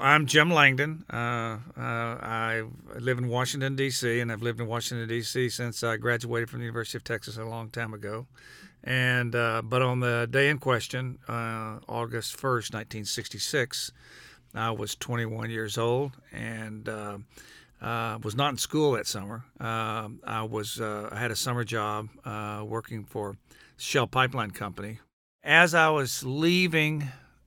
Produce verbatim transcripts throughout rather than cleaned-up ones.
I'm Jim Langdon. Uh, uh, I live in Washington, D C, and I've lived in Washington, D C since I graduated from the University of Texas a long time ago. And uh, But on the day in question, uh, August first, nineteen sixty-six, I was twenty-one years old and uh, uh, was not in school that summer. Uh, I was uh, I had a summer job uh, working for Shell Pipeline Company. As I was leaving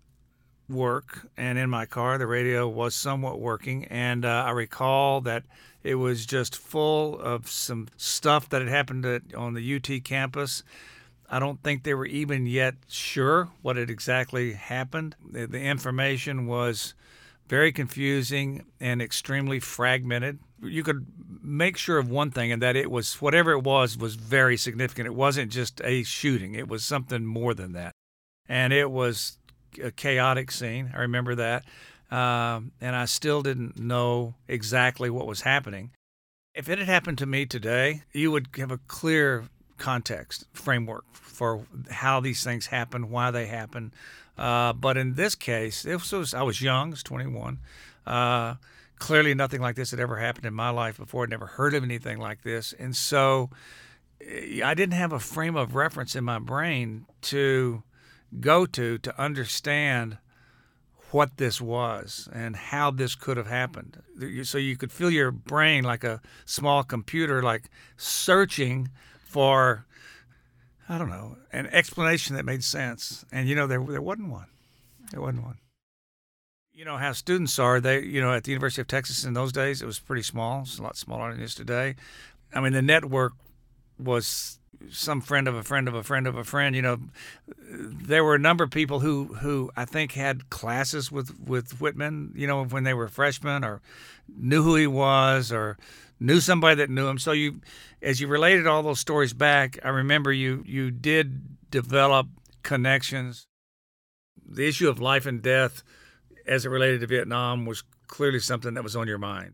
work and in my car, the radio was somewhat working, and uh, I recall that it was just full of some stuff that had happened at, on the U T campus. I don't think they were even yet sure what had exactly happened. The, the information was very confusing and extremely fragmented. You could make sure of one thing, and that it was, whatever it was, was very significant. It wasn't just a shooting. It was something more than that. And it was a chaotic scene. I remember that. Um, and I still didn't know exactly what was happening. If it had happened to me today, you would have a clear context, framework for how these things happen, why they happen. Uh, but in this case, it was, I was young, I was twenty-one. Uh, clearly nothing like this had ever happened in my life before. I'd never heard of anything like this. And so I didn't have a frame of reference in my brain to go to to understand what this was and how this could have happened. So you could feel your brain like a small computer, like searching for, I don't know, an explanation that made sense. And, you know, there there wasn't one. There wasn't one. You know how students are. They, you know, at the University of Texas in those days, it was pretty small. It's a lot smaller than it is today. I mean, the network was some friend of a friend of a friend of a friend. You know, there were a number of people who, who I think had classes with, with Whitman, you know, when they were freshmen, or knew who he was, or knew somebody that knew him. So you, as you related all those stories back, I remember you, you did develop connections. The issue of life and death as it related to Vietnam was clearly something that was on your mind.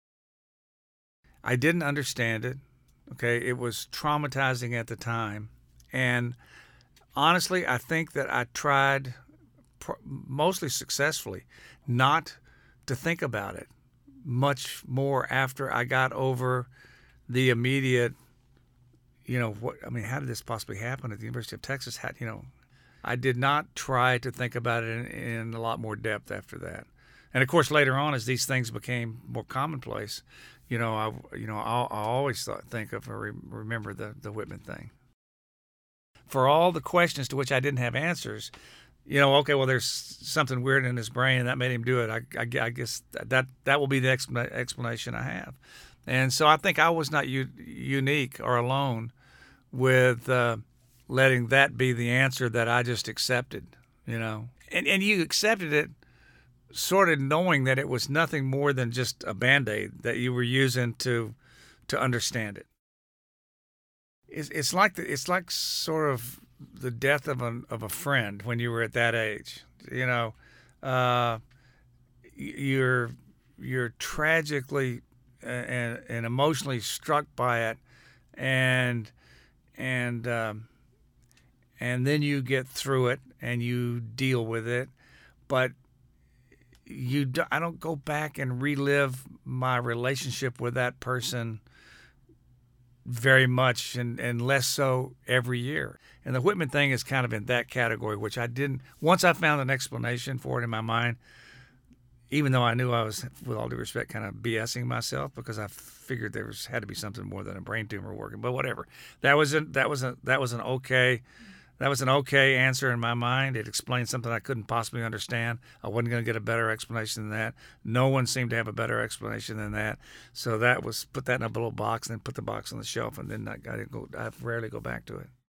I didn't understand it. Okay, it was traumatizing at the time, and honestly, I think that I tried, pr- mostly successfully, not to think about it much more after I got over the immediate, you know, what I mean, how did this possibly happen at the University of Texas? How, you know, I did not try to think about it in, in a lot more depth after that. And of course, later on, as these things became more commonplace, you know, I, you know, I, I always thought, think of or remember the, the Whitman thing. For all the questions to which I didn't have answers, you know, okay, well, there's something weird in his brain and that made him do it. I, I, I guess that that will be the explanation I have. And so I think I was not u- unique or alone with uh, letting that be the answer that I just accepted, you know. And and you accepted it sort of knowing that it was nothing more than just a Band-Aid that you were using to to understand it. It's, it's like the, it's like sort of the death of a of a friend when you were at that age. You know, uh, you're you're tragically and, and emotionally struck by it, and and um, and then you get through it and you deal with it, but You, do, I don't go back and relive my relationship with that person very much, and, and less so every year. And the Whitman thing is kind of in that category, which I didn't, once I found an explanation for it in my mind, even though I knew I was, with all due respect, kind of BSing myself, because I figured there was had to be something more than a brain tumor working, but whatever. That was a, that was a, that was an okay That was an okay answer in my mind. It explained something I couldn't possibly understand. I wasn't going to get a better explanation than that. No one seemed to have a better explanation than that. So that was, put that in a little box and then put the box on the shelf, and then I, I didn't go. I rarely go back to it.